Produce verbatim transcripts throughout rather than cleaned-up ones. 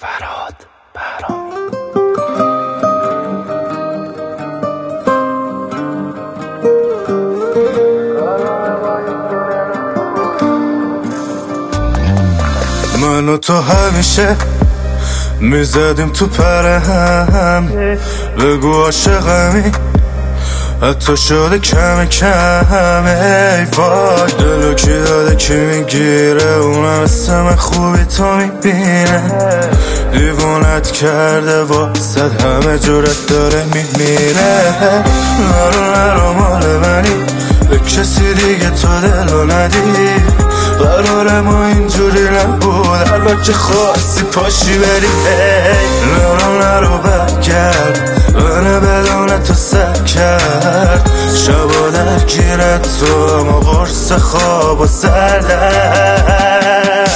فرهاد بهرامی. من و تو همیشه میزدیم تو پرهم، بگو عاشقمی حتی شده کم کم. ای وای دلو کی داده کی میگیره، اونم مثل من خوبی تو میبینه. دیوونت کرده واسد همه جورت داره میمیره. نرو نرو مال منی، به کسی دیگه تو دلو ندی. قرار ما اینجوری نبود، البته که خواستی پاشی بری. نرو نرو برگرد، منه بدون تو سر کرد. شبا در گیرت تو اما قرص خواب و سردر.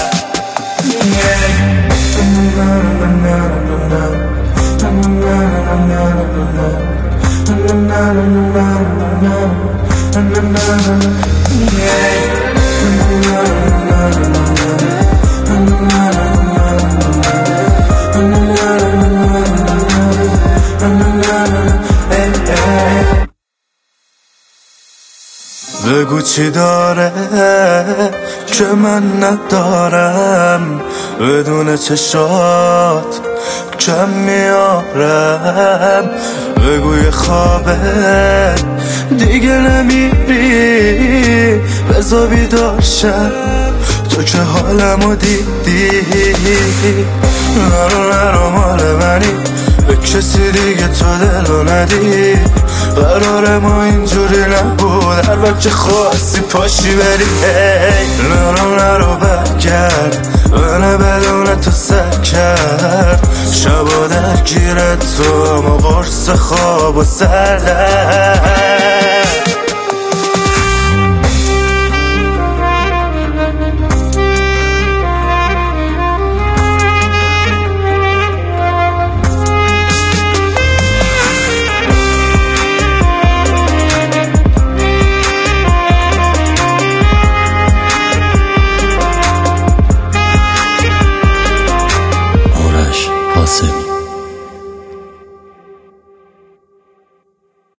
بگو چی داره که من ندارم، بدون چشات کم میارم. بگو یه خوابه دیگه نمیری، بزا بیدار شم تو که حالمو دیدی. نرو نرو مال منی، به کسی دیگه تو دلو ندی. قرار ما اینجوری نبود، هر وقت که خواستی پاشی بری. نرو نرو برگرد، منه بدون تو سر کرد. شبا در گیرت تو اما قرص خواب و سردر.